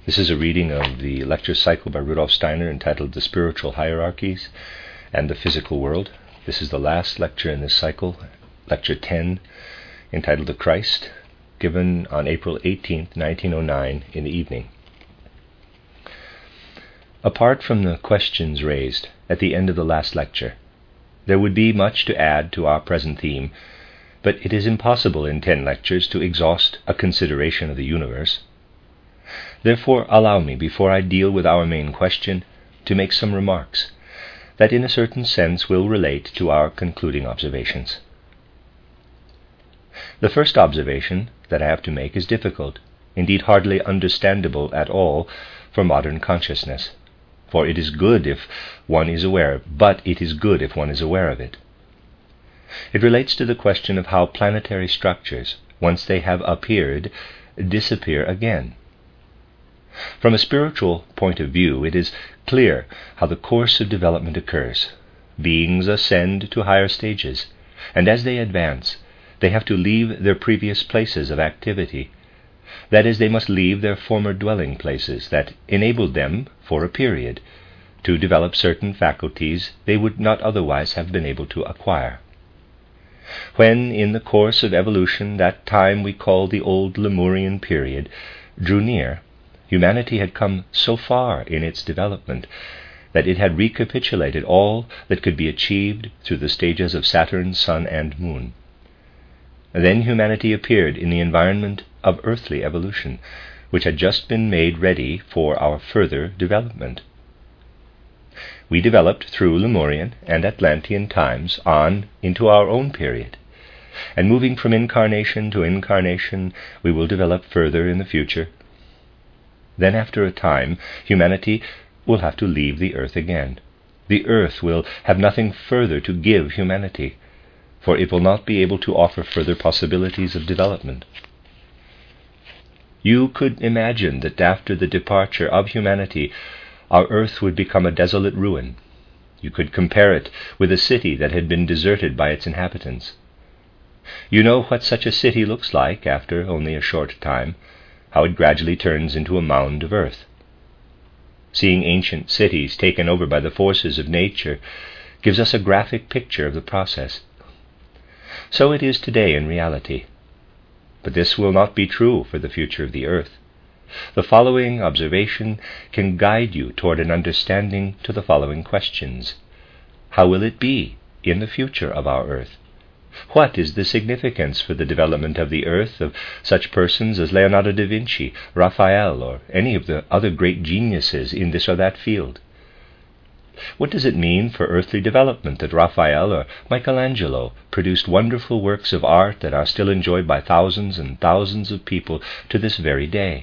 This is a reading of the lecture cycle by Rudolf Steiner entitled The Spiritual Hierarchies and the Physical World. This is the last lecture in this cycle, Lecture 10, entitled The Christ, given on April 18th, 1909 in the evening. Apart from the questions raised at the end of the last lecture, there would be much to add to our present theme, but it is impossible in 10 lectures to exhaust a consideration of the universe. Therefore, allow me, before I deal with our main question, to make some remarks that in a certain sense will relate to our concluding observations. The first observation that I have to make is difficult, indeed hardly understandable at all for modern consciousness, for it is good if one is aware, but it is good if one is aware of it. It relates to the question of how planetary structures, once they have appeared, disappear again. From a spiritual point of view, it is clear how the course of development occurs. Beings ascend to higher stages, and as they advance, they have to leave their previous places of activity. That is, they must leave their former dwelling places that enabled them, for a period, to develop certain faculties they would not otherwise have been able to acquire. When, in the course of evolution, that time we call the old Lemurian period drew near, humanity had come so far in its development that it had recapitulated all that could be achieved through the stages of Saturn, Sun, and Moon. Then humanity appeared in the environment of earthly evolution, which had just been made ready for our further development. We developed through Lemurian and Atlantean times on into our own period, and moving from incarnation to incarnation, we will develop further in the future. Then after a time, humanity will have to leave the earth again. The earth will have nothing further to give humanity, for it will not be able to offer further possibilities of development. You could imagine that after the departure of humanity, our earth would become a desolate ruin. You could compare it with a city that had been deserted by its inhabitants. You know what such a city looks like after only a short time, how it gradually turns into a mound of earth. Seeing ancient cities taken over by the forces of nature gives us a graphic picture of the process. So it is today in reality. But this will not be true for the future of the earth. The following observation can guide you toward an understanding to the following questions. How will it be in the future of our earth? What is the significance for the development of the earth of such persons as Leonardo da Vinci, Raphael, or any of the other great geniuses in this or that field? What does it mean for earthly development that Raphael or Michelangelo produced wonderful works of art that are still enjoyed by thousands and thousands of people to this very day?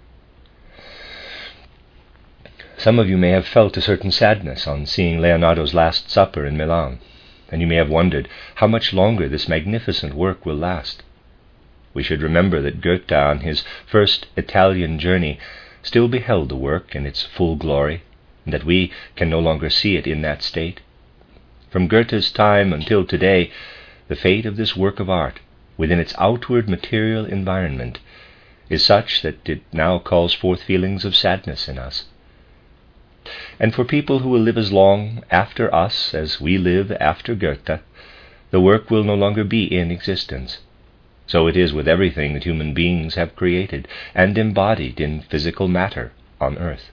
Some of you may have felt a certain sadness on seeing Leonardo's Last Supper in Milan, and you may have wondered how much longer this magnificent work will last. We should remember that Goethe, on his first Italian journey, still beheld the work in its full glory, and that we can no longer see it in that state. From Goethe's time until today, the fate of this work of art, within its outward material environment, is such that it now calls forth feelings of sadness in us. And for people who will live as long after us as we live after Goethe, the work will no longer be in existence. So it is with everything that human beings have created and embodied in physical matter on earth.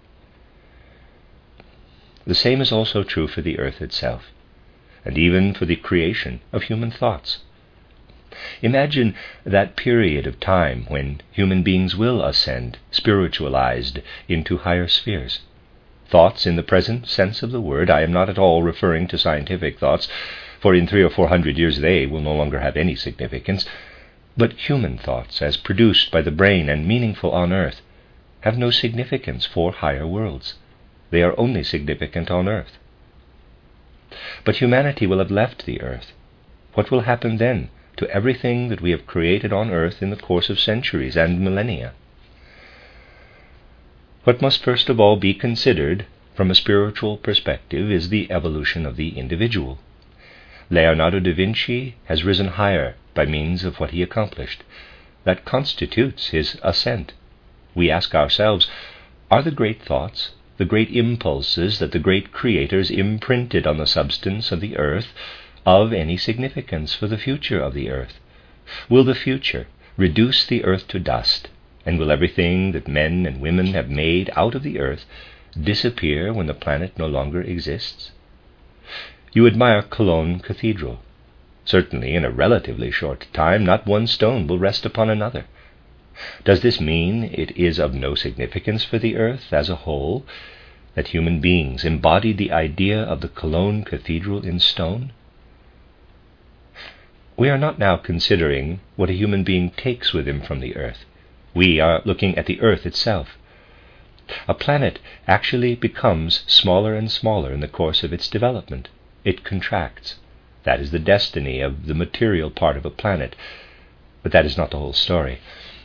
The same is also true for the earth itself, and even for the creation of human thoughts. Imagine that period of time when human beings will ascend, spiritualized, into higher spheres. Thoughts in the present sense of the word, I am not at all referring to scientific thoughts, for in 300 or 400 years they will no longer have any significance, but human thoughts, as produced by the brain and meaningful on earth, have no significance for higher worlds. They are only significant on earth. But humanity will have left the earth. What will happen then to everything that we have created on earth in the course of centuries and millennia? What must first of all be considered from a spiritual perspective is the evolution of the individual. Leonardo da Vinci has risen higher by means of what he accomplished. That constitutes his ascent. we ask ourselves, are the great thoughts, the great impulses that the great creators imprinted on the substance of the earth, of any significance for the future of the earth? Will the future reduce the earth to dust, and will everything that men and women have made out of the earth disappear when the planet no longer exists? You admire Cologne Cathedral. Certainly, in a relatively short time, not one stone will rest upon another. Does this mean it is of no significance for the earth as a whole that human beings embodied the idea of the Cologne Cathedral in stone? We are not now considering what a human being takes with him from the earth. We are looking at the earth itself. A planet actually becomes smaller and smaller in the course of its development. It contracts. That is the destiny of the material part of a planet. But that is not the whole story.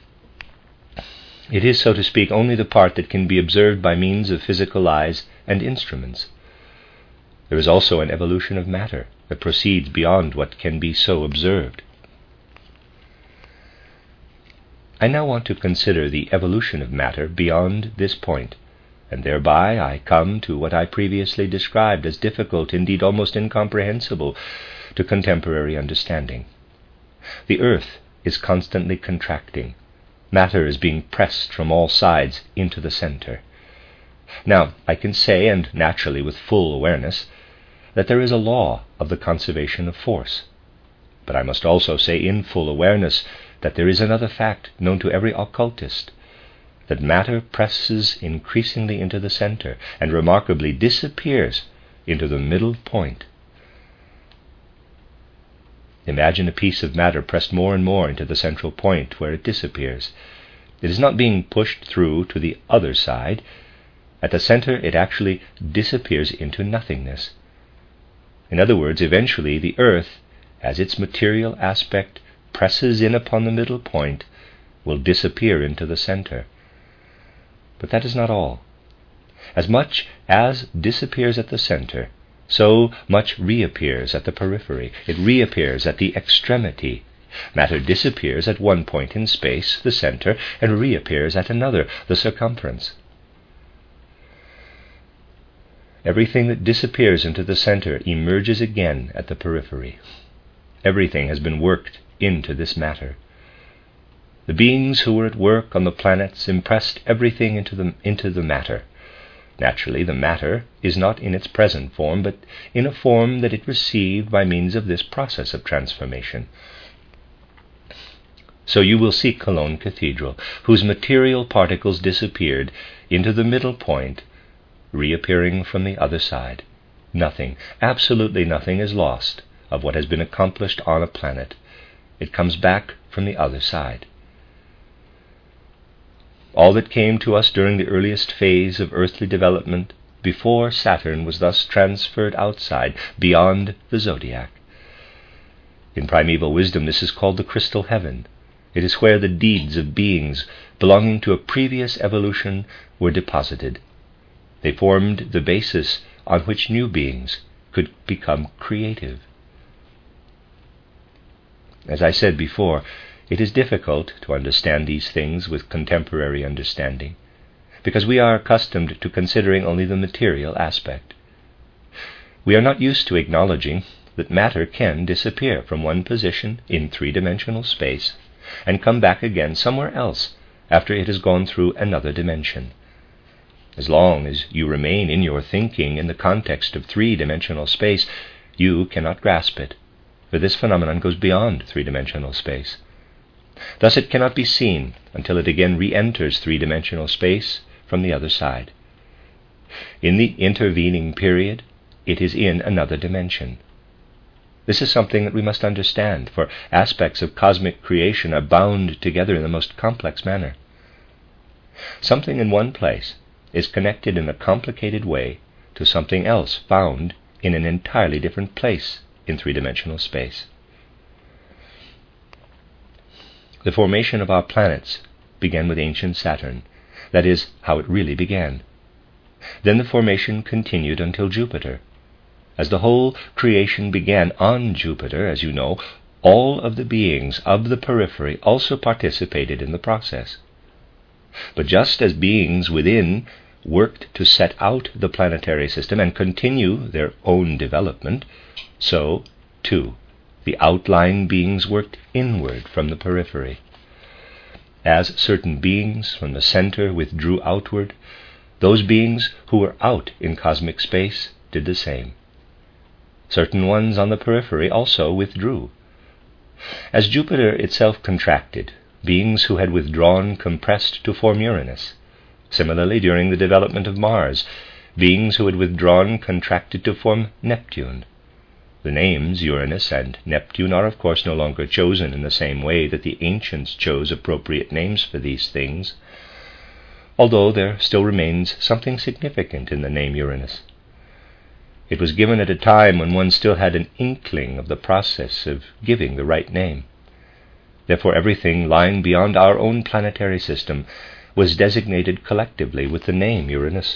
It is, so to speak, only the part that can be observed by means of physical eyes and instruments. There is also an evolution of matter that proceeds beyond what can be so observed. I now want to consider the evolution of matter beyond this point, and thereby I come to what I previously described as difficult, indeed almost incomprehensible, to contemporary understanding. The earth is constantly contracting. Matter is being pressed from all sides into the center. Now, I can say, and naturally with full awareness, that there is a law of the conservation of force. But I must also say in full awareness that there is another fact known to every occultist, that matter presses increasingly into the center and remarkably disappears into the middle point. Imagine a piece of matter pressed more and more into the central point where it disappears. It is not being pushed through to the other side. At the center it actually disappears into nothingness. In other words, eventually the earth, as its material aspect presses in upon the middle point, will disappear into the center. But that is not all. As much as disappears at the center, so much reappears at the periphery. It reappears at the extremity. Matter disappears at one point in space, the center, and reappears at another, the circumference. Everything that disappears into the center emerges again at the periphery. Everything has been worked into this matter. The beings who were at work on the planets impressed everything into the matter. Naturally, the matter is not in its present form, but in a form that it received by means of this process of transformation. So you will see Cologne Cathedral, whose material particles disappeared into the middle point, reappearing from the other side. Nothing, absolutely nothing, is lost of what has been accomplished on a planet. It comes back from the other side. All that came to us during the earliest phase of earthly development before Saturn was thus transferred outside, beyond the zodiac. In primeval wisdom, this is called the crystal heaven. It is where the deeds of beings belonging to a previous evolution were deposited. They formed the basis on which new beings could become creative. As I said before, it is difficult to understand these things with contemporary understanding, because we are accustomed to considering only the material aspect. We are not used to acknowledging that matter can disappear from one position in three-dimensional space and come back again somewhere else after it has gone through another dimension. As long as you remain in your thinking in the context of three-dimensional space, you cannot grasp it, for this phenomenon goes beyond three-dimensional space. Thus it cannot be seen until it again re-enters three-dimensional space from the other side. In the intervening period, it is in another dimension. This is something that we must understand, for aspects of cosmic creation are bound together in the most complex manner. Something in one place is connected in a complicated way to something else found in an entirely different place in three-dimensional space. The formation of our planets began with ancient Saturn. That is how it really began. Then the formation continued until Jupiter. As the whole creation began on Jupiter, as you know, all of the beings of the periphery also participated in the process. But just as beings within worked to set out the planetary system and continue their own development, so, too, the outlying beings worked inward from the periphery. As certain beings from the center withdrew outward, those beings who were out in cosmic space did the same. Certain ones on the periphery also withdrew. As Jupiter itself contracted, beings who had withdrawn compressed to form Uranus. Similarly, during the development of Mars, beings who had withdrawn contracted to form Neptune. The names Uranus and Neptune are of course no longer chosen in the same way that the ancients chose appropriate names for these things, although there still remains something significant in the name Uranus. It was given at a time when one still had an inkling of the process of giving the right name. Therefore everything lying beyond our own planetary system was designated collectively with the name Uranus.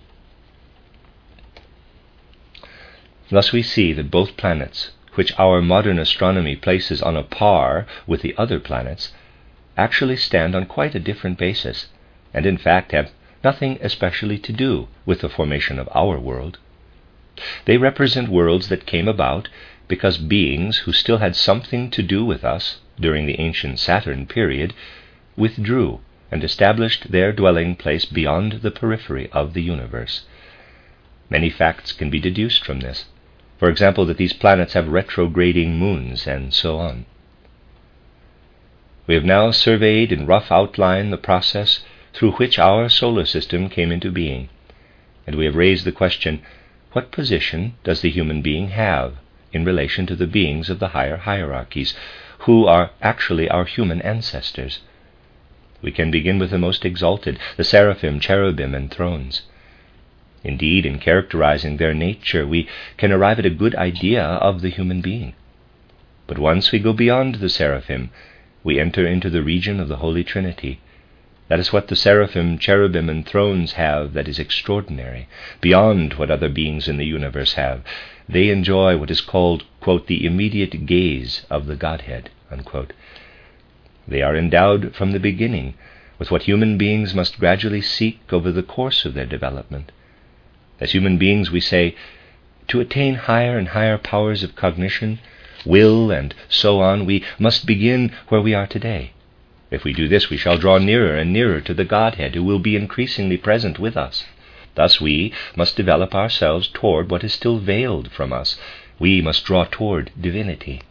Thus we see that both planets, which our modern astronomy places on a par with the other planets, actually stand on quite a different basis, and in fact have nothing especially to do with the formation of our world. They represent worlds that came about because beings who still had something to do with us during the ancient Saturn period withdrew and established their dwelling place beyond the periphery of the universe. Many facts can be deduced from this. For example, that these planets have retrograding moons, and so on. We have now surveyed in rough outline the process through which our solar system came into being, and we have raised the question, what position does the human being have in relation to the beings of the higher hierarchies, who are actually our human ancestors? We can begin with the most exalted, the seraphim, cherubim, and thrones. Indeed, in characterizing their nature, we can arrive at a good idea of the human being. But once we go beyond the seraphim, we enter into the region of the Holy Trinity. That is what the seraphim, cherubim, and thrones have that is extraordinary, beyond what other beings in the universe have. They enjoy what is called, quote, the immediate gaze of the Godhead, unquote. They are endowed from the beginning with what human beings must gradually seek over the course of their development. As human beings, we say, to attain higher and higher powers of cognition, will, and so on, we must begin where we are today. If we do this, we shall draw nearer and nearer to the Godhead, who will be increasingly present with us. Thus we must develop ourselves toward what is still veiled from us. We must draw toward divinity.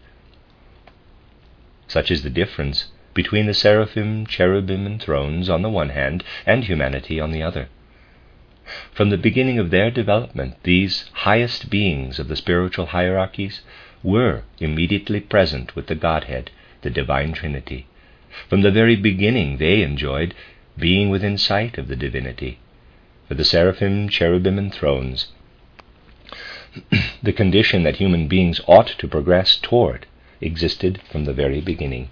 Such is the difference between the seraphim, cherubim, and thrones on the one hand, and humanity on the other. From the beginning of their development, these highest beings of the spiritual hierarchies were immediately present with the Godhead, the Divine Trinity. From the very beginning they enjoyed being within sight of the divinity. For the seraphim, cherubim, and thrones, the condition that human beings ought to progress toward existed from the very beginning.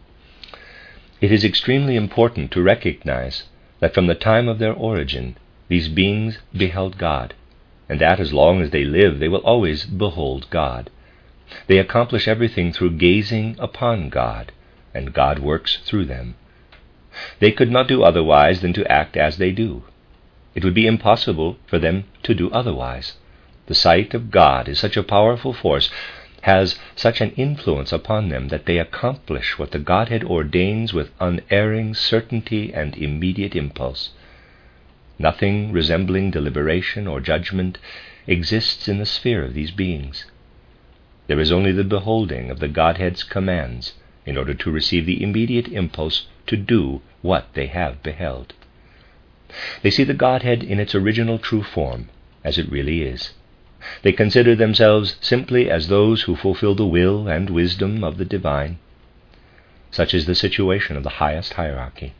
It is extremely important to recognize that from the time of their origin, these beings beheld God, and that as long as they live, they will always behold God. They accomplish everything through gazing upon God, and God works through them. They could not do otherwise than to act as they do. It would be impossible for them to do otherwise. The sight of God is such a powerful force, has such an influence upon them, that they accomplish what the Godhead ordains with unerring certainty and immediate impulse. Nothing resembling deliberation or judgment exists in the sphere of these beings. There is only the beholding of the Godhead's commands in order to receive the immediate impulse to do what they have beheld. They see the Godhead in its original true form, as it really is. They consider themselves simply as those who fulfill the will and wisdom of the divine. Such is the situation of the highest hierarchy.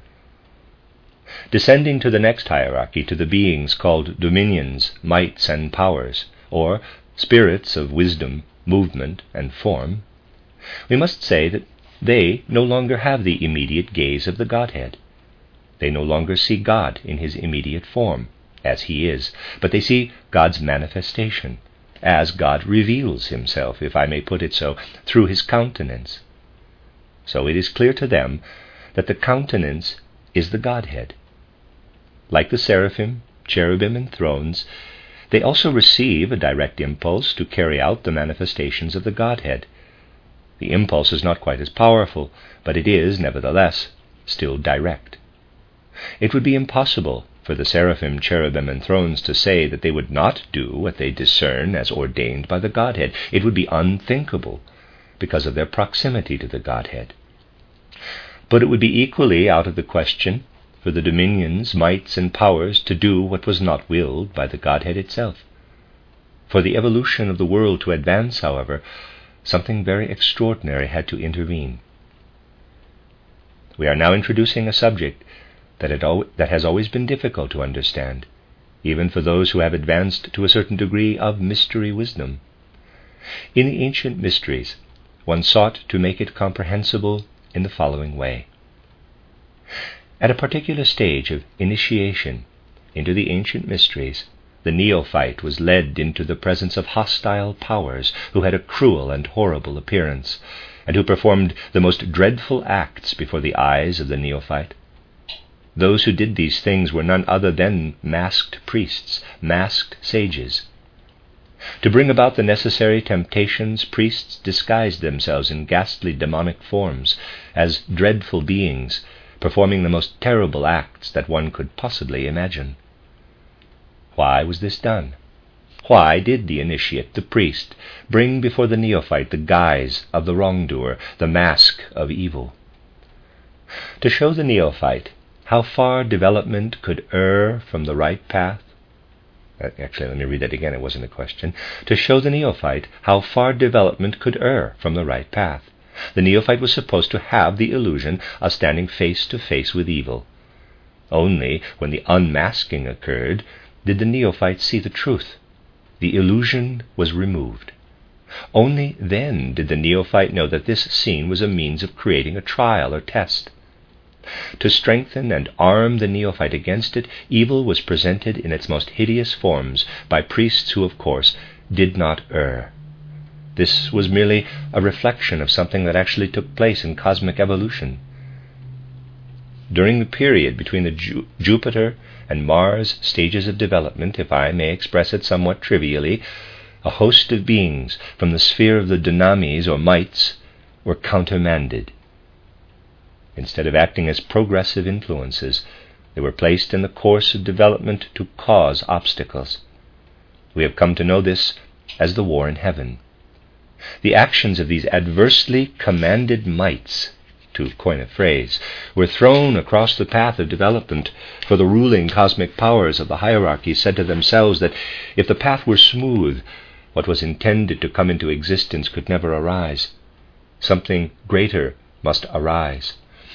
Descending to the next hierarchy, to the beings called dominions, mights, and powers, or spirits of wisdom, movement, and form, we must say that they no longer have the immediate gaze of the Godhead. They no longer see God in his immediate form, as he is, but they see God's manifestation, as God reveals himself, if I may put it so, through his countenance. So it is clear to them that the countenance is the Godhead. Like the seraphim, cherubim, and thrones, they also receive a direct impulse to carry out the manifestations of the Godhead. The impulse is not quite as powerful, but it is, nevertheless, still direct. It would be impossible for the seraphim, cherubim, and thrones to say that they would not do what they discern as ordained by the Godhead. It would be unthinkable because of their proximity to the Godhead. But it would be equally out of the question for the dominions, mights, and powers to do what was not willed by the Godhead itself. For the evolution of the world to advance, however, something very extraordinary had to intervene. We are now introducing a subject that has always been difficult to understand, even for those who have advanced to a certain degree of mystery wisdom. In the ancient mysteries, one sought to make it comprehensible in the following way. At a particular stage of initiation into the ancient mysteries, the neophyte was led into the presence of hostile powers who had a cruel and horrible appearance, and who performed the most dreadful acts before the eyes of the neophyte. Those who did these things were none other than masked priests, masked sages. To bring about the necessary temptations, priests disguised themselves in ghastly demonic forms, as dreadful beings, performing the most terrible acts that one could possibly imagine. Why was this done? Why did the initiate, the priest, bring before the neophyte the guise of the wrongdoer, the mask of evil? To show the neophyte how far development could err from the right path. Actually, let me read that again, it wasn't a question. To show the neophyte how far development could err from the right path. The neophyte was supposed to have the illusion of standing face to face with evil. Only when the unmasking occurred did the neophyte see the truth. The illusion was removed. Only then did the neophyte know that this scene was a means of creating a trial or test. To strengthen and arm the neophyte against it, evil was presented in its most hideous forms by priests who, of course, did not err. This was merely a reflection of something that actually took place in cosmic evolution. During the period between the Jupiter and Mars stages of development, if I may express it somewhat trivially, a host of beings from the sphere of the dynamis or mights were countermanded. Instead of acting as progressive influences, they were placed in the course of development to cause obstacles. We have come to know this as the war in heaven. The actions of these adversely commanded mights, to coin a phrase, were thrown across the path of development, for the ruling cosmic powers of the hierarchy said to themselves that if the path were smooth, what was intended to come into existence could never arise. Something greater must arise.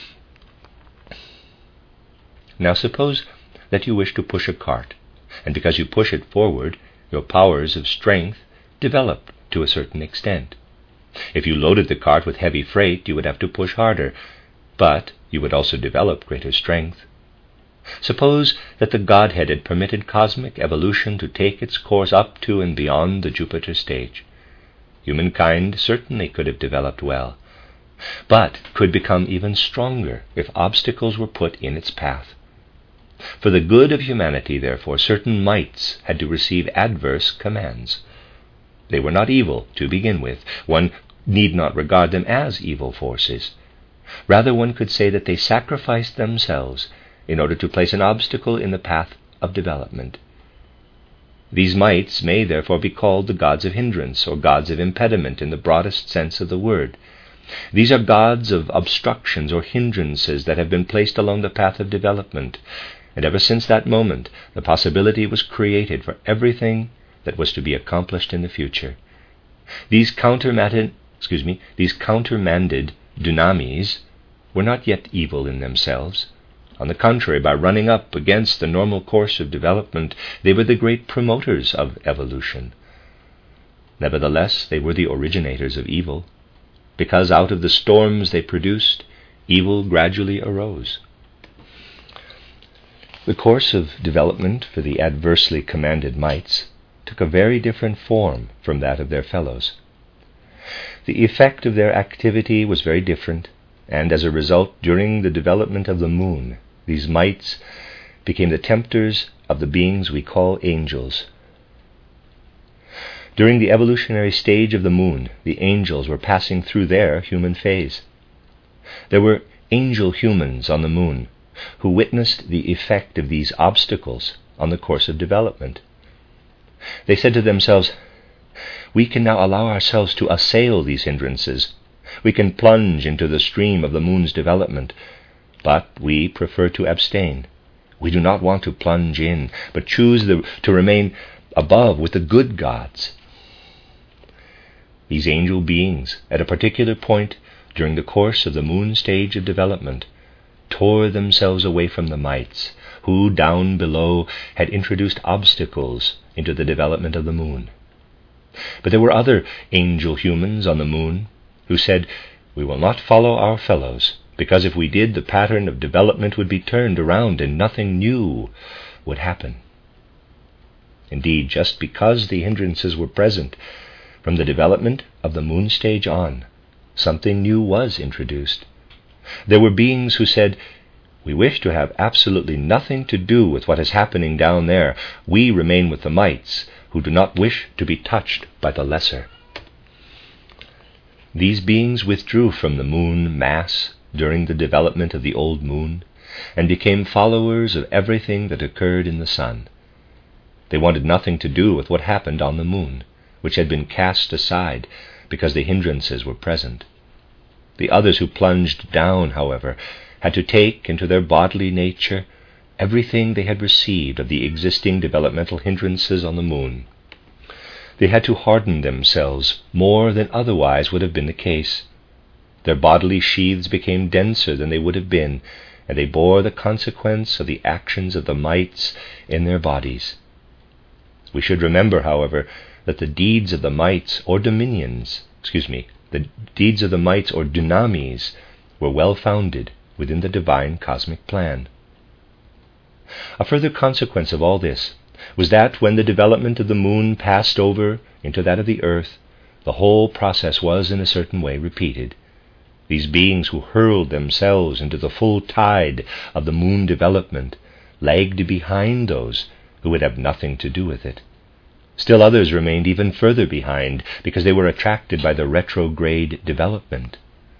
Now suppose that you wish to push a cart, and because you push it forward, your powers of strength develop to a certain extent. If you loaded the cart with heavy freight, you would have to push harder, but you would also develop greater strength. Suppose that the Godhead had permitted cosmic evolution to take its course up to and beyond the Jupiter stage. Humankind certainly could have developed well, but could become even stronger if obstacles were put in its path. For the good of humanity, therefore, certain mights had to receive adverse commands. They were not evil to begin with. One need not regard them as evil forces. Rather, one could say that they sacrificed themselves in order to place an obstacle in the path of development. These mights may therefore be called the gods of hindrance, or gods of impediment in the broadest sense of the word. These are gods of obstructions or hindrances that have been placed along the path of development, and ever since that moment the possibility was created for everything that was to be accomplished in the future. These countermanded dynamis were not yet evil in themselves. On the contrary, by running up against the normal course of development, they were the great promoters of evolution. Nevertheless, they were the originators of evil, because out of the storms they produced, evil gradually arose. The course of development for the adversely commanded mights took a very different form from that of their fellows. The effect of their activity was very different, and as a result, during the development of the moon, These mites became the tempters of the beings we call angels. During the evolutionary stage of the moon, the angels were passing through their human phase. There were angel humans on the moon who witnessed the effect of these obstacles on the course of development. They said to themselves, "We can now allow ourselves to assail these hindrances. We can plunge into the stream of the moon's development, but we prefer to abstain. We do not want to plunge in, but choose to remain above with the good gods." These angel beings, at a particular point during the course of the moon stage of development, tore themselves away from the mites, who down below had introduced obstacles into the development of the moon. But there were other angel humans on the moon who said, "We will not follow our fellows, because if we did, the pattern of development would be turned around and nothing new would happen." Indeed, just because the hindrances were present from the development of the moon stage on, something new was introduced. There were beings who said, "We wish to have absolutely nothing to do with what is happening down there. We remain with the mites, who do not wish to be touched by the lesser." These beings withdrew from the moon mass during the development of the old moon and became followers of everything that occurred in the sun. They wanted nothing to do with what happened on the moon, which had been cast aside because the hindrances were present. The others who plunged down, however, had to take into their bodily nature everything they had received of the existing developmental hindrances on the moon. They had to harden themselves more than otherwise would have been the case. Their bodily sheaths became denser than they would have been, and they bore the consequence of the actions of the mites in their bodies. We should remember, however, that the deeds of the mites or dunamis were well founded within the divine cosmic plan. A further consequence of all this was that when the development of the moon passed over into that of the earth, the whole process was in a certain way repeated. These beings who hurled themselves into the full tide of the moon development lagged behind those who would have nothing to do with it. Still others remained even further behind because they were attracted by the retrograde development.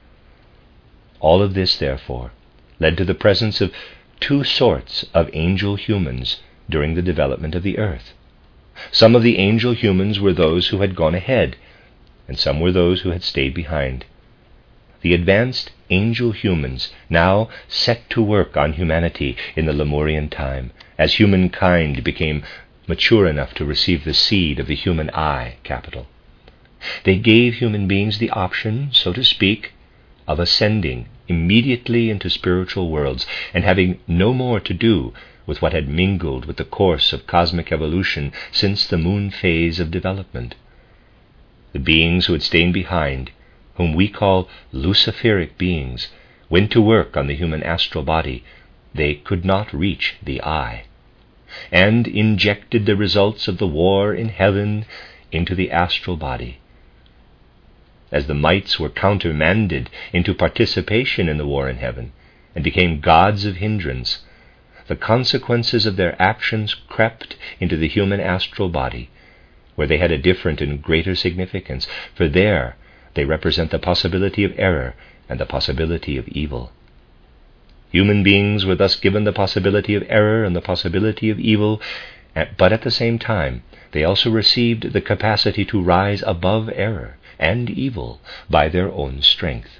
All of this, therefore, led to the presence of two sorts of angel humans during the development of the earth. Some of the angel humans were those who had gone ahead, and some were those who had stayed behind. The advanced angel humans now set to work on humanity in the Lemurian time, as humankind became mature enough to receive the seed of the human eye capital. They gave human beings the option, so to speak, of ascending immediately into spiritual worlds and having no more to do with what had mingled with the course of cosmic evolution since the moon phase of development. The beings who had stayed behind, whom we call Luciferic beings, went to work on the human astral body. They could not reach the eye, and injected the results of the war in heaven into the astral body. As the mites were countermanded into participation in the war in heaven and became gods of hindrance, the consequences of their actions crept into the human astral body, where they had a different and greater significance, for there they represent the possibility of error and the possibility of evil. Human beings were thus given the possibility of error and the possibility of evil, but at the same time they also received the capacity to rise above error and evil by their own strength.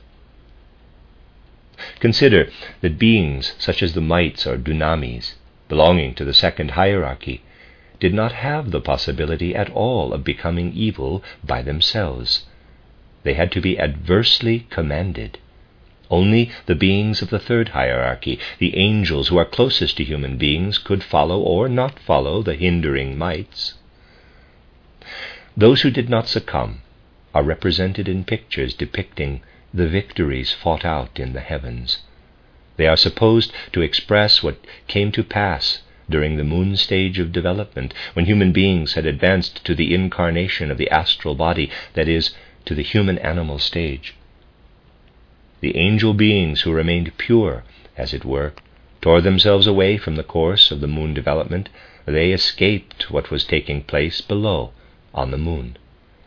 Consider that beings such as the mites or dunamis, belonging to the second hierarchy, did not have the possibility at all of becoming evil by themselves. They had to be adversely commanded. Only the beings of the third hierarchy, the angels who are closest to human beings, could follow or not follow the hindering mites. Those who did not succumb are represented in pictures depicting the victories fought out in the heavens. They are supposed to express what came to pass during the moon stage of development, when human beings had advanced to the incarnation of the astral body, that is, to the human animal stage. The angel beings who remained pure, as it were, tore themselves away from the course of the moon development, they escaped what was taking place below on the moon.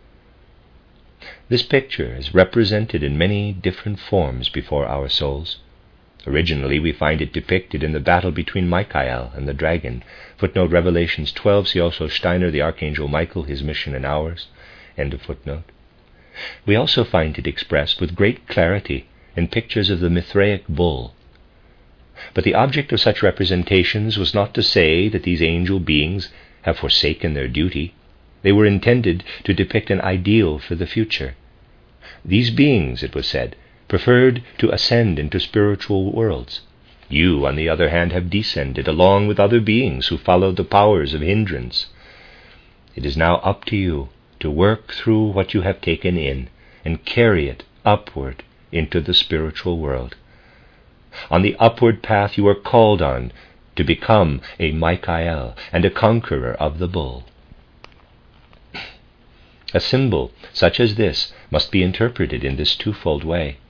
This picture is represented in many different forms before our souls. Originally, we find it depicted in the battle between Michael and the dragon. Footnote, Revelations 12, see also Steiner, the Archangel Michael, his mission and ours. End of footnote. We also find it expressed with great clarity in pictures of the Mithraic bull. But the object of such representations was not to say that these angel beings have forsaken their duty. They were intended to depict an ideal for the future. These beings, it was said, preferred to ascend into spiritual worlds. You, on the other hand, have descended along with other beings who followed the powers of hindrance. It is now up to you to work through what you have taken in and carry it upward into the spiritual world. On the upward path you are called on to become a Michael and a conqueror of the bull. A symbol such as this must be interpreted in this twofold way.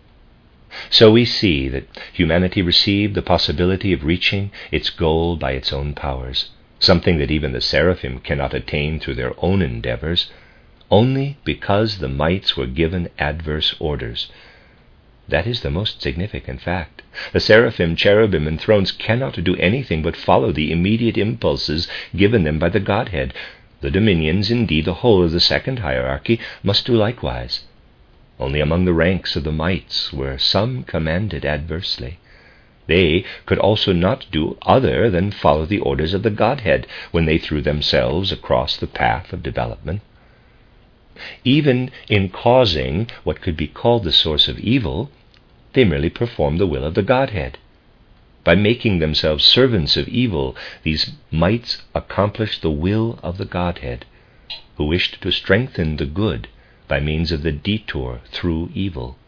So we see that humanity received the possibility of reaching its goal by its own powers, something that even the seraphim cannot attain through their own endeavors, only because the mites were given adverse orders. That is the most significant fact. The seraphim, cherubim, and thrones cannot do anything but follow the immediate impulses given them by the Godhead. The dominions, indeed the whole of the second hierarchy, must do likewise. Only among the ranks of the mites were some commanded adversely. They could also not do other than follow the orders of the Godhead when they threw themselves across the path of development. Even in causing what could be called the source of evil, they merely performed the will of the Godhead. By making themselves servants of evil, these mites accomplished the will of the Godhead, who wished to strengthen the good by means of the detour through evil.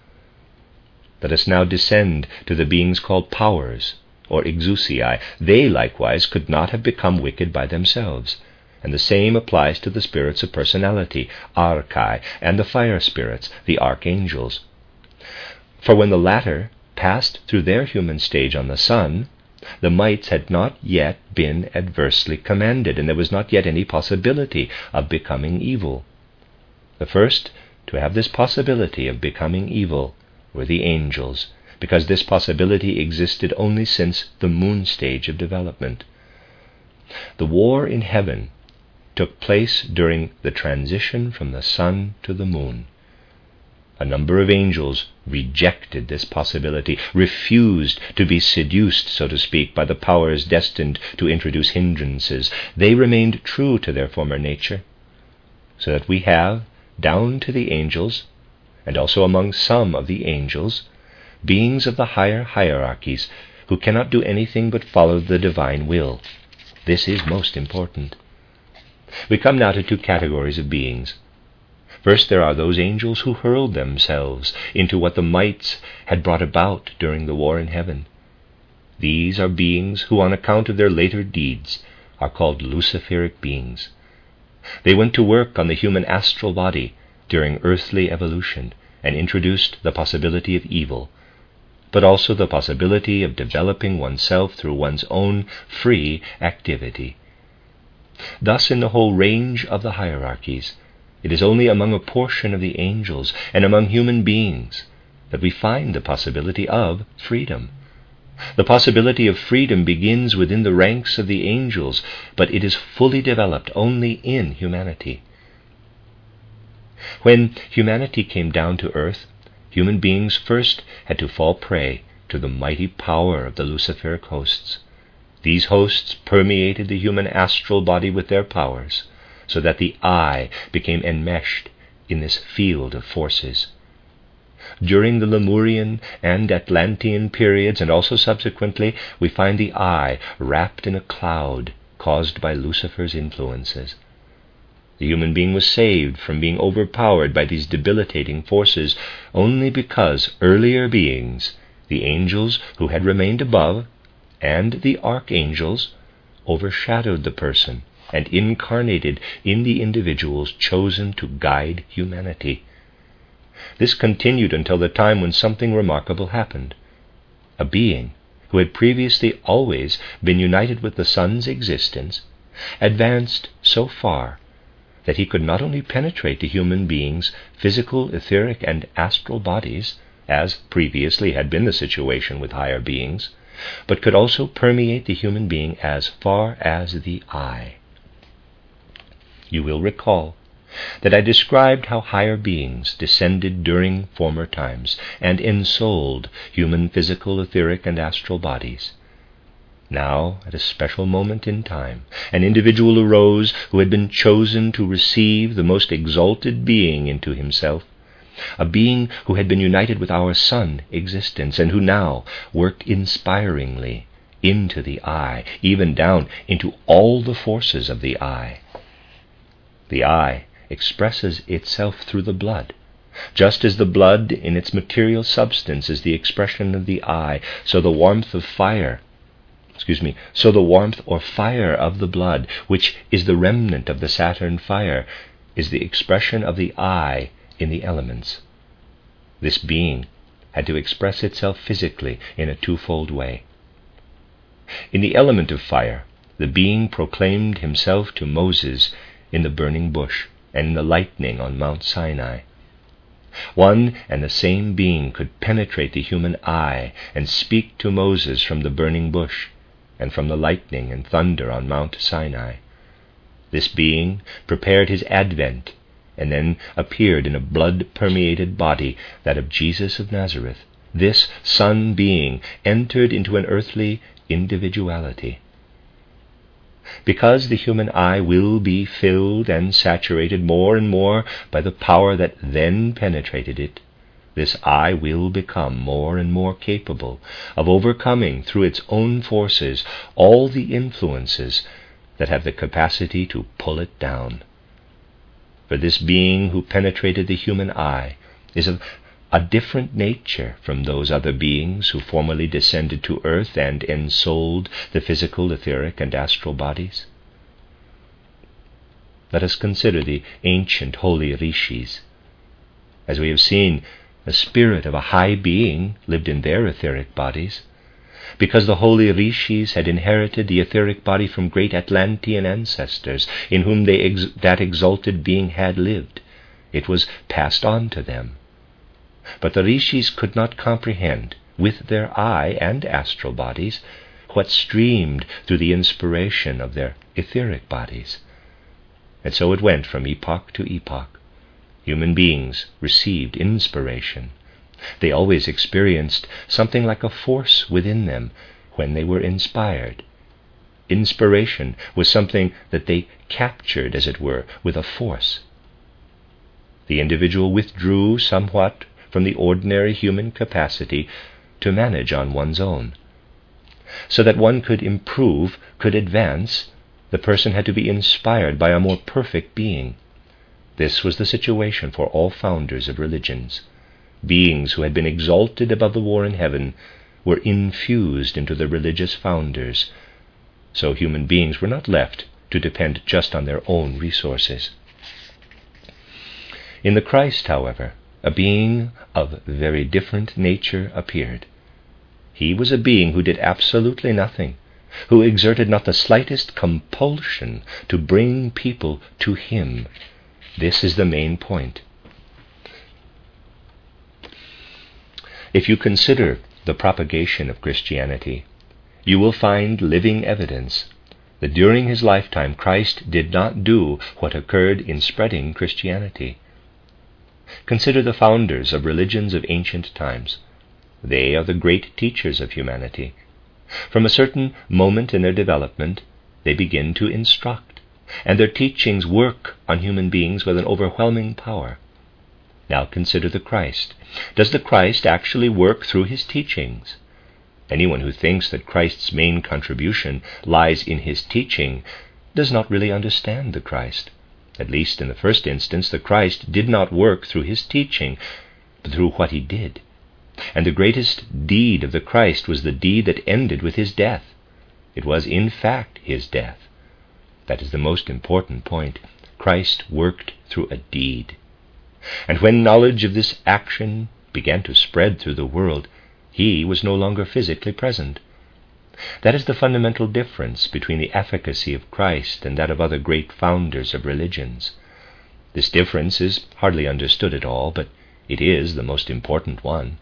Let us now descend to the beings called powers, or exousiae. They likewise could not have become wicked by themselves, and the same applies to the spirits of personality, archai, and the fire spirits, the archangels. For when the latter passed through their human stage on the sun, the mites had not yet been adversely commanded, and there was not yet any possibility of becoming evil. The first to have this possibility of becoming evil were the angels, because this possibility existed only since the moon stage of development. The war in heaven took place during the transition from the sun to the moon. A number of angels rejected this possibility, refused to be seduced, so to speak, by the powers destined to introduce hindrances. They remained true to their former nature, so that we have, down to the angels, and also among some of the angels, beings of the higher hierarchies who cannot do anything but follow the divine will. This is most important. We come now to two categories of beings. First, there are those angels who hurled themselves into what the mites had brought about during the war in heaven. These are beings who, on account of their later deeds, are called Luciferic beings. They went to work on the human astral body during earthly evolution and introduced the possibility of evil, but also the possibility of developing oneself through one's own free activity. Thus, in the whole range of the hierarchies, it is only among a portion of the angels and among human beings that we find the possibility of freedom. The possibility of freedom begins within the ranks of the angels, but it is fully developed only in humanity. When humanity came down to earth, human beings first had to fall prey to the mighty power of the Luciferic hosts. These hosts permeated the human astral body with their powers, so that the eye became enmeshed in this field of forces. During the Lemurian and Atlantean periods, and also subsequently, we find the eye wrapped in a cloud caused by Lucifer's influences. The human being was saved from being overpowered by these debilitating forces only because earlier beings, the angels who had remained above, and the archangels, overshadowed the person and incarnated in the individuals chosen to guide humanity. This continued until the time when something remarkable happened. A being who had previously always been united with the Son's existence, advanced so far that he could not only penetrate the human being's physical, etheric, and astral bodies, as previously had been the situation with higher beings, but could also permeate the human being as far as the eye. You will recall that I described how higher beings descended during former times and ensouled human physical, etheric, and astral bodies. Now, at a special moment in time, an individual arose who had been chosen to receive the most exalted being into himself, a being who had been united with our Son existence, and who now worked inspiringly into the eye, even down into all the forces of the eye. The eye expresses itself through the blood. Just as the blood in its material substance is the expression of the eye, so the warmth or fire of the blood, which is the remnant of the Saturn fire, is the expression of the eye in the elements. This being had to express itself physically in a twofold way. In the element of fire, the being proclaimed himself to Moses in the burning bush and in the lightning on Mount Sinai. One and the same being could penetrate the human eye and speak to Moses from the burning bush and from the lightning and thunder on Mount Sinai. This being prepared his advent and then appeared in a blood-permeated body, that of Jesus of Nazareth. This Son being entered into an earthly individuality. Because the human eye will be filled and saturated more and more by the power that then penetrated it, this eye will become more and more capable of overcoming through its own forces all the influences that have the capacity to pull it down. For this being who penetrated the human eye is of a different nature from those other beings who formerly descended to earth and ensouled the physical, etheric, and astral bodies. Let us consider the ancient holy rishis. As we have seen, the spirit of a high being lived in their etheric bodies, because the holy rishis had inherited the etheric body from great Atlantean ancestors in whom that exalted being had lived. It was passed on to them. But the rishis could not comprehend, with their eye and astral bodies, what streamed through the inspiration of their etheric bodies. And so it went from epoch to epoch. Human beings received inspiration. They always experienced something like a force within them when they were inspired. Inspiration was something that they captured, as it were, with a force. The individual withdrew somewhat from the ordinary human capacity to manage on one's own. So that one could improve, could advance, the person had to be inspired by a more perfect being. This was the situation for all founders of religions. Beings who had been exalted above the war in heaven were infused into the religious founders, so human beings were not left to depend just on their own resources. In the Christ, however, a being of very different nature appeared. He was a being who did absolutely nothing, who exerted not the slightest compulsion to bring people to him. This is the main point. If you consider the propagation of Christianity, you will find living evidence that during his lifetime Christ did not do what occurred in spreading Christianity. Consider the founders of religions of ancient times. They are the great teachers of humanity. From a certain moment in their development, they begin to instruct, and their teachings work on human beings with an overwhelming power. Now consider the Christ. Does the Christ actually work through his teachings? Anyone who thinks that Christ's main contribution lies in his teaching does not really understand the Christ. At least in the first instance, the Christ did not work through his teaching, but through what he did. And the greatest deed of the Christ was the deed that ended with his death. It was, in fact, his death. That is the most important point. Christ worked through a deed. And when knowledge of this action began to spread through the world, he was no longer physically present. That is the fundamental difference between the efficacy of Christ and that of other great founders of religions. This difference is hardly understood at all, but it is the most important one.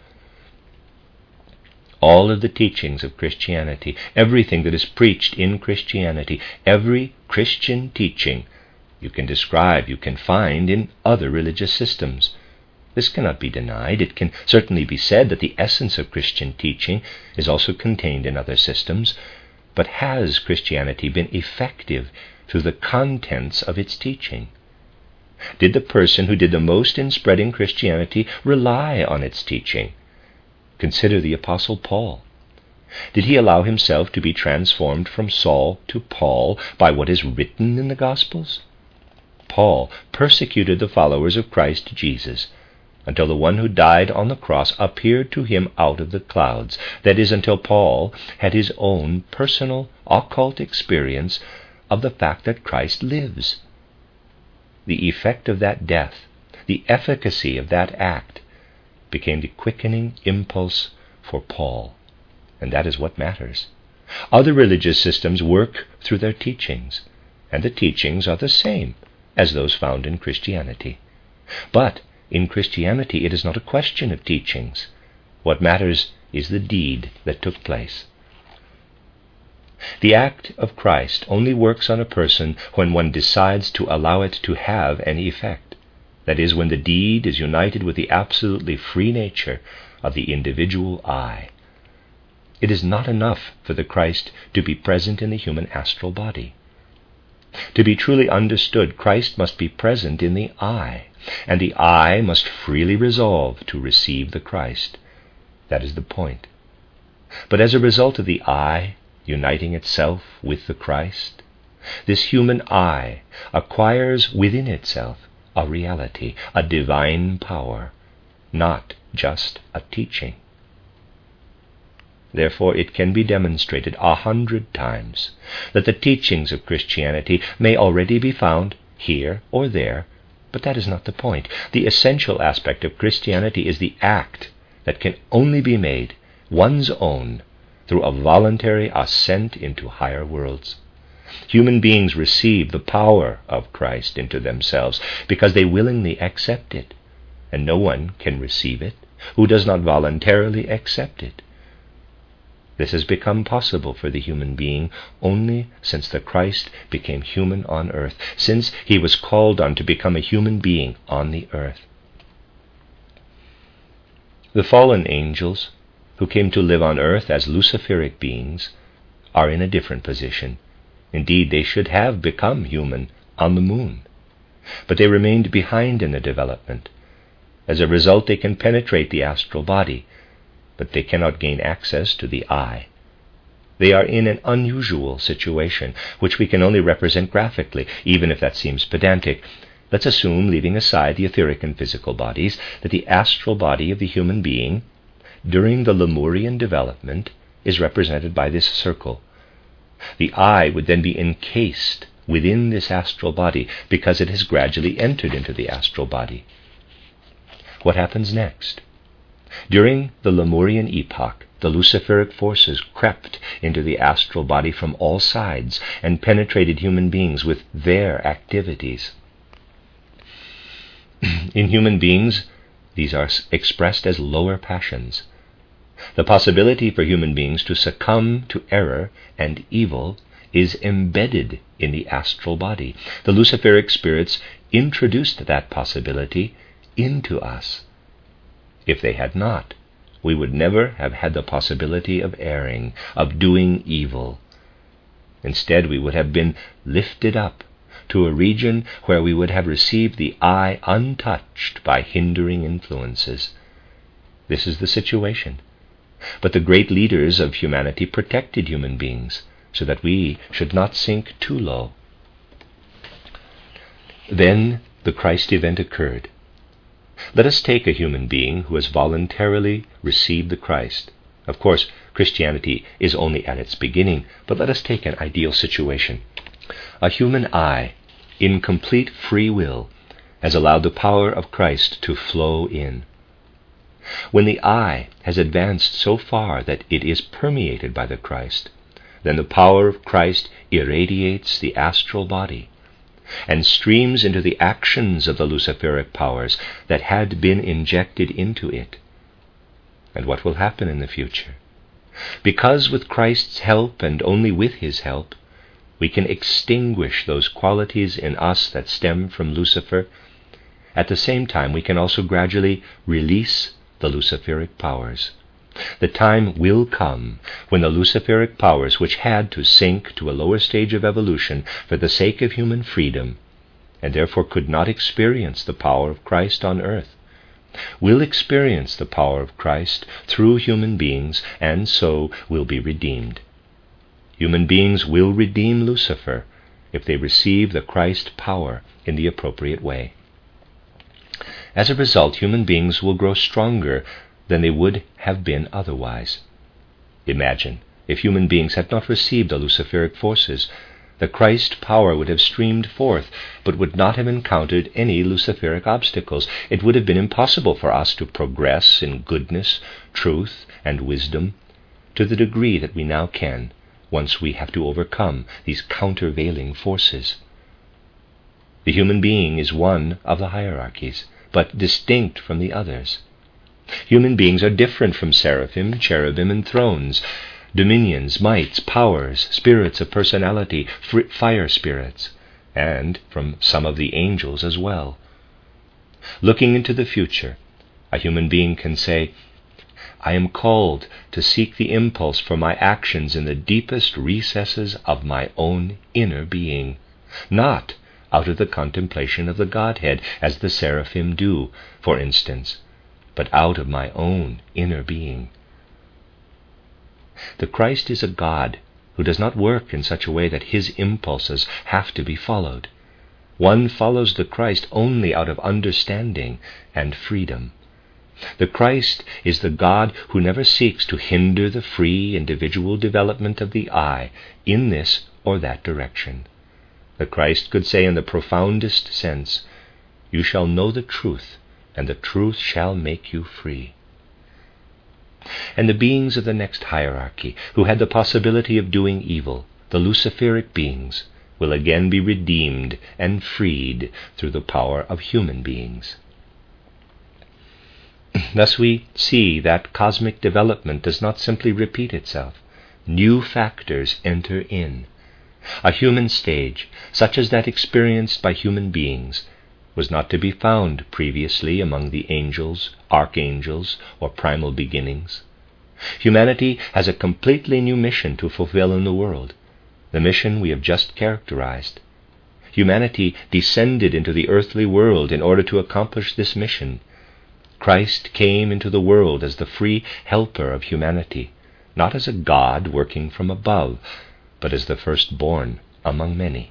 All of the teachings of Christianity, everything that is preached in Christianity, every Christian teaching you can describe, you can find in other religious systems. This cannot be denied. It can certainly be said that the essence of Christian teaching is also contained in other systems, but has Christianity been effective through the contents of its teaching? Did the person who did the most in spreading Christianity rely on its teaching? Consider the Apostle Paul. Did he allow himself to be transformed from Saul to Paul by what is written in the Gospels? Paul persecuted the followers of Christ Jesus until the one who died on the cross appeared to him out of the clouds. That is, until Paul had his own personal occult experience of the fact that Christ lives. The effect of that death, the efficacy of that act, became the quickening impulse for Paul. And that is what matters. Other religious systems work through their teachings, and the teachings are the same as those found in Christianity. But in Christianity it is not a question of teachings. What matters is the deed that took place. The act of Christ only works on a person when one decides to allow it to have any effect. That is, when the deed is united with the absolutely free nature of the individual I. It is not enough for the Christ to be present in the human astral body. To be truly understood, Christ must be present in the I, and the I must freely resolve to receive the Christ. That is the point. But as a result of the I uniting itself with the Christ, this human I acquires within itself a reality, a divine power, not just a teaching. Therefore, it can be demonstrated 100 times that the teachings of Christianity may already be found here or there, but that is not the point. The essential aspect of Christianity is the act that can only be made one's own through a voluntary ascent into higher worlds. Human beings receive the power of Christ into themselves because they willingly accept it, and no one can receive it who does not voluntarily accept it. This has become possible for the human being only since the Christ became human on earth, since he was called on to become a human being on the earth. The fallen angels, who came to live on earth as Luciferic beings, are in a different position. Indeed, they should have become human on the moon, but they remained behind in the development. As a result, they can penetrate the astral body, but they cannot gain access to the I. They are in an unusual situation, which we can only represent graphically, even if that seems pedantic. Let's assume, leaving aside the etheric and physical bodies, that the astral body of the human being, during the Lemurian development, is represented by this circle. The I would then be encased within this astral body because it has gradually entered into the astral body. What happens next? During the Lemurian epoch, the Luciferic forces crept into the astral body from all sides and penetrated human beings with their activities. In human beings, these are expressed as lower passions. The possibility for human beings to succumb to error and evil is embedded in the astral body. The Luciferic spirits introduced that possibility into us. If they had not, we would never have had the possibility of erring, of doing evil. Instead, we would have been lifted up to a region where we would have received the I untouched by hindering influences. This is the situation. But the great leaders of humanity protected human beings so that we should not sink too low. Then the Christ event occurred. Let us take a human being who has voluntarily received the Christ. Of course, Christianity is only at its beginning, but let us take an ideal situation. A human I, in complete free will, has allowed the power of Christ to flow in. When the I has advanced so far that it is permeated by the Christ, then the power of Christ irradiates the astral body and streams into the actions of the Luciferic powers that had been injected into it. And what will happen in the future? Because with Christ's help, and only with his help, we can extinguish those qualities in us that stem from Lucifer, at the same time we can also gradually release the Luciferic powers. The time will come when the Luciferic powers, which had to sink to a lower stage of evolution for the sake of human freedom, and therefore could not experience the power of Christ on earth, will experience the power of Christ through human beings, and so will be redeemed. Human beings will redeem Lucifer if they receive the Christ power in the appropriate way. As a result, human beings will grow stronger than they would have been otherwise. Imagine, if human beings had not received the Luciferic forces, the Christ power would have streamed forth, but would not have encountered any Luciferic obstacles. It would have been impossible for us to progress in goodness, truth, and wisdom to the degree that we now can, once we have to overcome these countervailing forces. The human being is one of the hierarchies, but distinct from the others. Human beings are different from seraphim, cherubim, and thrones, dominions, mights, powers, spirits of personality, fire spirits, and from some of the angels as well. Looking into the future, a human being can say, I am called to seek the impulse for my actions in the deepest recesses of my own inner being, not out of the contemplation of the Godhead, as the seraphim do, for instance, but out of my own inner being. The Christ is a God who does not work in such a way that his impulses have to be followed. One follows the Christ only out of understanding and freedom. The Christ is the God who never seeks to hinder the free individual development of the I in this or that direction. The Christ could say in the profoundest sense, "You shall know the truth, and the truth shall make you free." And the beings of the next hierarchy, who had the possibility of doing evil, the Luciferic beings, will again be redeemed and freed through the power of human beings. Thus we see that cosmic development does not simply repeat itself. New factors enter in. A human stage, such as that experienced by human beings, was not to be found previously among the angels, archangels, or primal beginnings. Humanity has a completely new mission to fulfill in the world, the mission we have just characterized. Humanity descended into the earthly world in order to accomplish this mission. Christ came into the world as the free helper of humanity, not as a God working from above, but as the firstborn among many.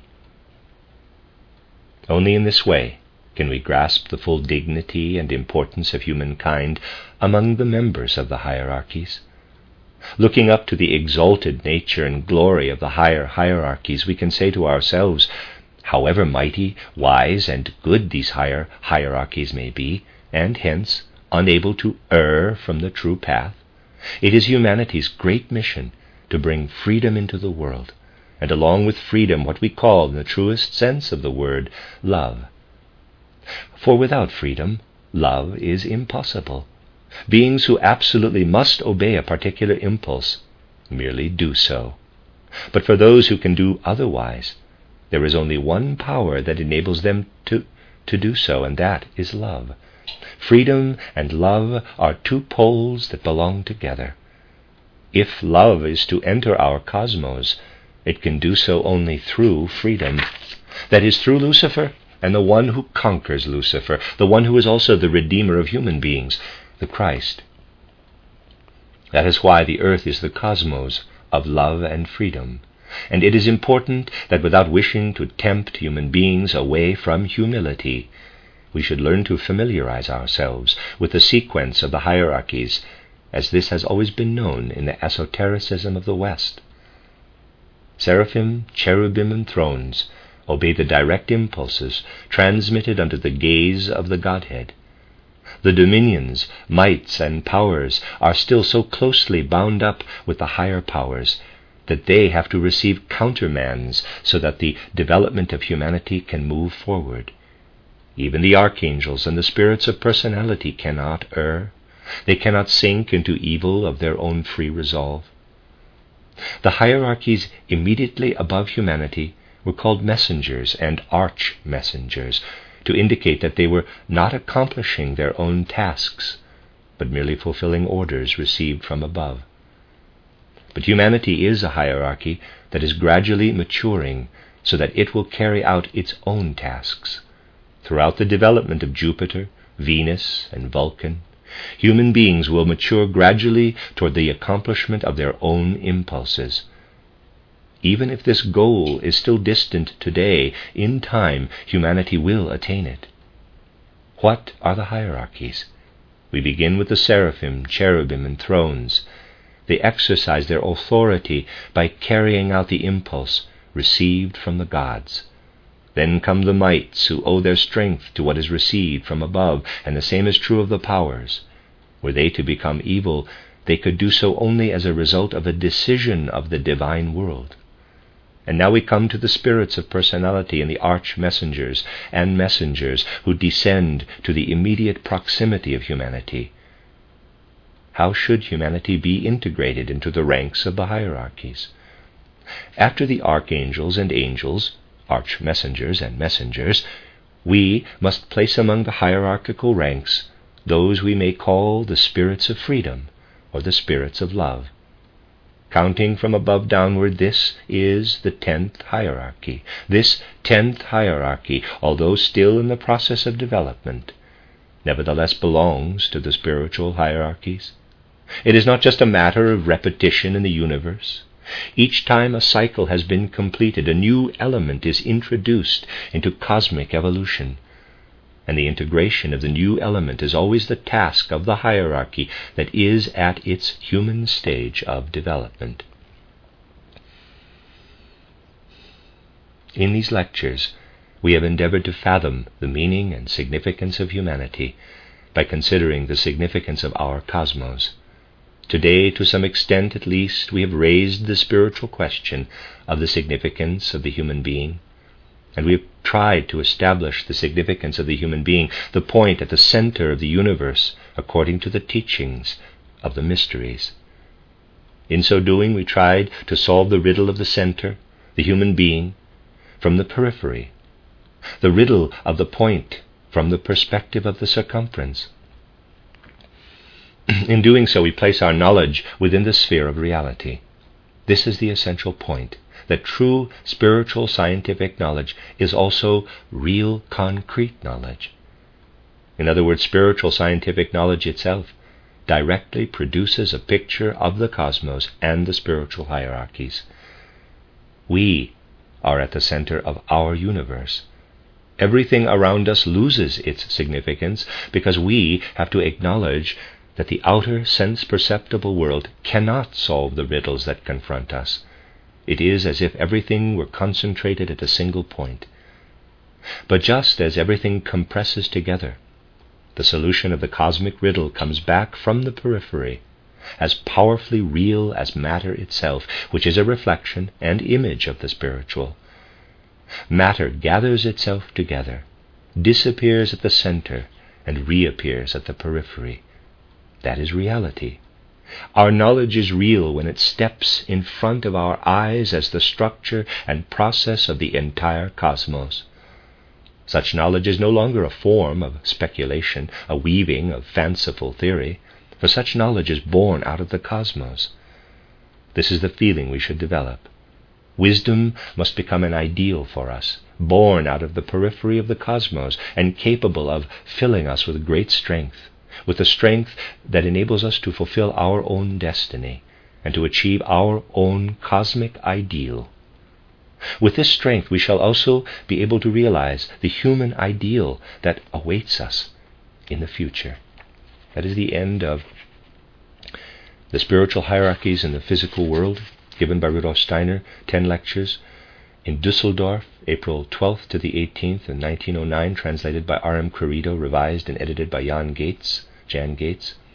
Only in this way can we grasp the full dignity and importance of humankind among the members of the hierarchies. Looking up to the exalted nature and glory of the higher hierarchies, we can say to ourselves, however mighty, wise, and good these higher hierarchies may be, and hence unable to err from the true path, it is humanity's great mission to bring freedom into the world, and along with freedom what we call, in the truest sense of the word, love. For without freedom, love is impossible. Beings who absolutely must obey a particular impulse merely do so. But for those who can do otherwise, there is only one power that enables them to do so, and that is love. Freedom and love are two poles that belong together. If love is to enter our cosmos, it can do so only through freedom. That is, through Lucifer and the one who conquers Lucifer, the one who is also the Redeemer of human beings, the Christ. That is why the earth is the cosmos of love and freedom, and it is important that without wishing to tempt human beings away from humility, we should learn to familiarize ourselves with the sequence of the hierarchies, as this has always been known in the esotericism of the West. Seraphim, cherubim, and thrones obey the direct impulses transmitted under the gaze of the Godhead. The dominions, mights, and powers are still so closely bound up with the higher powers that they have to receive countermands so that the development of humanity can move forward. Even the archangels and the spirits of personality cannot err. They cannot sink into evil of their own free resolve. The hierarchies immediately above humanity were called messengers and arch-messengers, to indicate that they were not accomplishing their own tasks, but merely fulfilling orders received from above. But humanity is a hierarchy that is gradually maturing so that it will carry out its own tasks. Throughout the development of Jupiter, Venus, and Vulcan, human beings will mature gradually toward the accomplishment of their own impulses. Even if this goal is still distant today, in time humanity will attain it. What are the hierarchies? We begin with the seraphim, cherubim, and thrones. They exercise their authority by carrying out the impulse received from the gods. Then come the mights, who owe their strength to what is received from above, and the same is true of the powers. Were they to become evil, they could do so only as a result of a decision of the divine world. And now we come to the spirits of personality and the arch-messengers and messengers who descend to the immediate proximity of humanity. How should humanity be integrated into the ranks of the hierarchies? After the archangels and angels, arch-messengers and messengers, we must place among the hierarchical ranks those we may call the spirits of freedom or the spirits of love. Counting from above downward, this is the 10th hierarchy. This 10th hierarchy, although still in the process of development, nevertheless belongs to the spiritual hierarchies. It is not just a matter of repetition in the universe. Each time a cycle has been completed, a new element is introduced into cosmic evolution. And the integration of the new element is always the task of the hierarchy that is at its human stage of development. In these lectures, we have endeavored to fathom the meaning and significance of humanity by considering the significance of our cosmos. Today, to some extent at least, we have raised the spiritual question of the significance of the human being. And we have tried to establish the significance of the human being, the point at the center of the universe, according to the teachings of the mysteries. In so doing, we tried to solve the riddle of the center, the human being, from the periphery, the riddle of the point from the perspective of the circumference. In doing so, we place our knowledge within the sphere of reality. This is the essential point, that true spiritual scientific knowledge is also real concrete knowledge. In other words, spiritual scientific knowledge itself directly produces a picture of the cosmos and the spiritual hierarchies. We are at the center of our universe. Everything around us loses its significance because we have to acknowledge that the outer sense-perceptible world cannot solve the riddles that confront us. It is as if everything were concentrated at a single point. But just as everything compresses together, the solution of the cosmic riddle comes back from the periphery, as powerfully real as matter itself, which is a reflection and image of the spiritual. Matter gathers itself together, disappears at the center, and reappears at the periphery. That is reality. Our knowledge is real when it steps in front of our eyes as the structure and process of the entire cosmos. Such knowledge is no longer a form of speculation, a weaving of fanciful theory, for such knowledge is born out of the cosmos. This is the feeling we should develop. Wisdom must become an ideal for us, born out of the periphery of the cosmos and capable of filling us with great strength, with the strength that enables us to fulfill our own destiny and to achieve our own cosmic ideal. With this strength we shall also be able to realize the human ideal that awaits us in the future. That is the end of the spiritual hierarchies in the physical world, given by Rudolf Steiner, 10 lectures in Dusseldorf April 12th to the 18th in 1909, translated by R.M. Querido, revised and edited by Jan Gates.